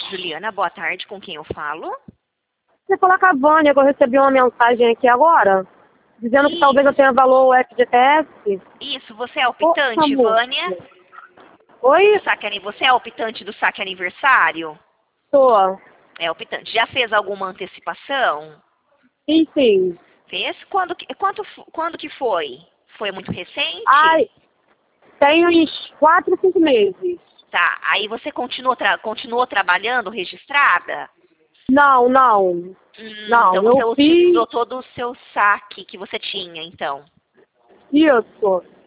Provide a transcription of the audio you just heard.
Juliana, boa tarde. Com quem eu falo? Você falou com a Vânia, que eu recebi uma mensagem aqui agora, dizendo que Isso. talvez eu tenha valor FGTS. Isso, você é Poxa, optante, moça. Vânia? Oi? Você é optante do saque aniversário? Tô. É optante. Já fez alguma antecipação? Sim, sim. Fez? Quando que foi? Foi muito recente? Ai, tem uns 4, 5 meses. Tá. Aí você continuou trabalhando registrada? Não, não. Então Não, você eu fiz utilizou todo o seu saque que você tinha, então. isso.